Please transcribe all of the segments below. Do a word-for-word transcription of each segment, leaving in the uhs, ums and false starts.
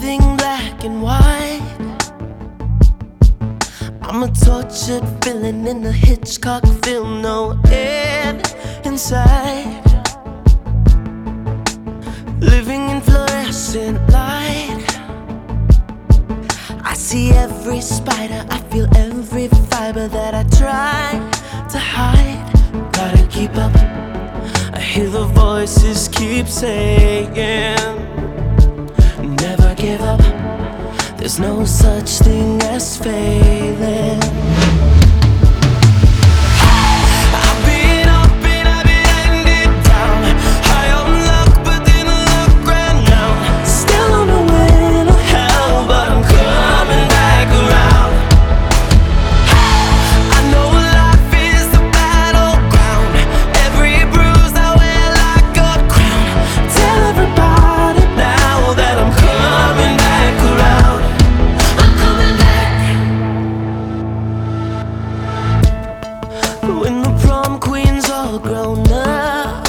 everything black and white. I'm a tortured villain in a Hitchcock film, no end inside. Living in fluorescent light. I see every spider, I feel every fiber that I try to hide. Gotta keep up, I hear the voices keep saying, never give up, there's no such thing as failing. When the prom queen's all grown up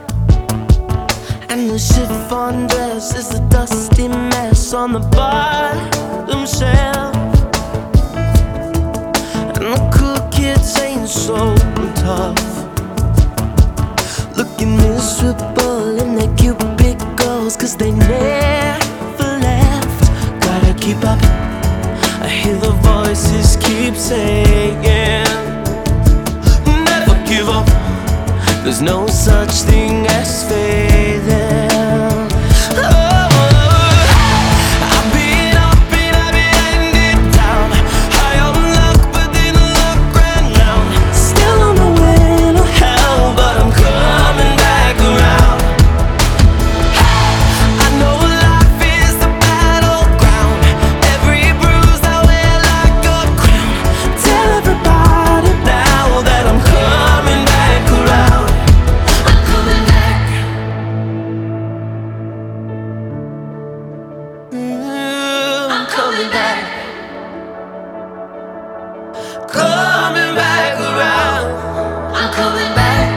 and the chiffon dress is a dusty mess on the bottom shelf, and the cool kids ain't so tough, looking miserable in their cubicles, cause they never left. Gotta keep up, I hear the voices keep saying, give up, there's no such thing as failing. Oh, I've been up and I've been ended down, high on luck but then luck ran down. Still on the way to hell, but I'm coming back around. I know life is the battleground, every bruise I wear like a crown. Tell everybody now that I'm coming back around. I'm coming back. Mm, I'm coming back. Coming back around. I'm coming back.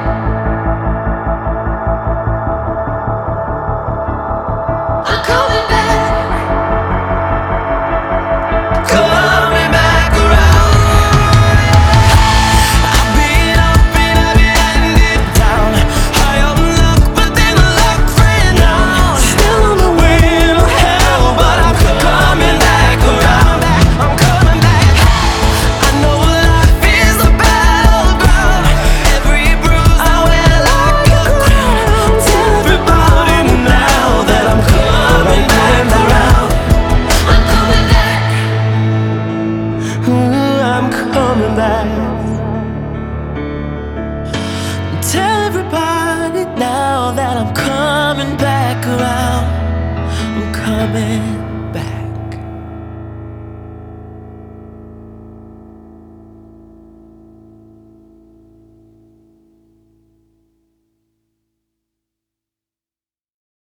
I'm coming back. Coming back around. I've been up and I've been ended down, high on luck but then luck ran down. Still on the way to hell, but I'm coming back around. I'm coming back. I know life is a battleground, every bruise I wear like a crown. Tell everybody now that I'm coming back around. I'm coming back. Ooh, I'm coming back. Tell everybody now that I'm coming back around. I'm coming